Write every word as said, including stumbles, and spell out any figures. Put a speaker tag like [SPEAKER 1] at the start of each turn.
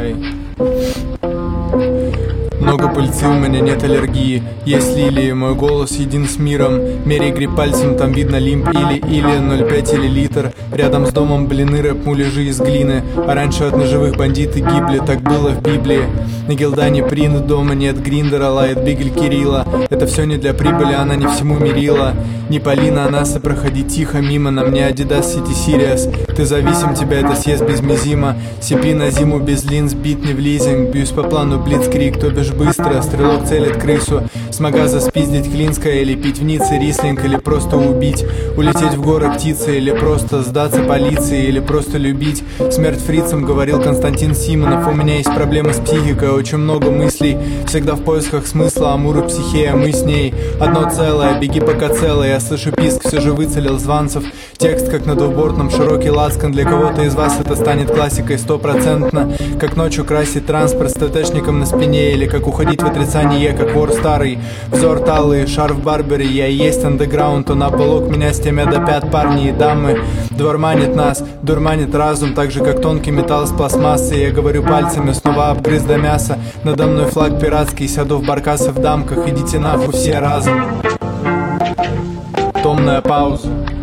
[SPEAKER 1] Ай. Много пыльцы, у меня нет аллергии. Есть лилии, мой голос един с миром. Меряй гриб пальцем, там видно лимб. Или, или ноль пять или литр. Рядом с домом блины, рэп, муляжи из глины. А раньше от ножевых бандиты гибли, так было в Библии. На Гилдане принт, дома нет гриндера, лает бигель Кирилла. Это все не для прибыли, она не всему мерила. Не Полина, а нас и проходи тихо мимо. На мне Адидас Сити Сириас. Ты зависим, тебя это съест без мизима. Сипи на зиму без линз, бит не в лизинг. Бьюсь по плану блицкрик, то бишь быстро. Стрелок целит крысу. С магаза спиздить Клинское или пить в Ницце рислинг, или просто убить. Улететь в горы птицы, или просто сдаться полиции, или просто любить. Смерть фрицам, говорил Константин Симонов. У меня есть проблемы с психикой, очень много мыслей. Всегда в поисках смысла, Амур и Психея, мы с ней одно целое, беги пока целое. Я слышу писк, все же выцелил званцев. Текст как на двубортном, широкий лацкан. Для кого-то из вас это станет классикой стопроцентно. Как ночью красить транспорт с ТТшником на спине. Или как уходить в отрицание, как вор старый. Взор талый, шар в барбере, я и есть андеграунд. Он ополок меня с темя до пят, парни и дамы. Двор манит нас, дурманит разум. Так же как тонкий металл с пластмассой. Я говорю пальцами, снова обгрыз до мяса. Надо мной флаг пиратский, сяду в баркасы в дамках. Идите нахуй все разом. Томная пауза.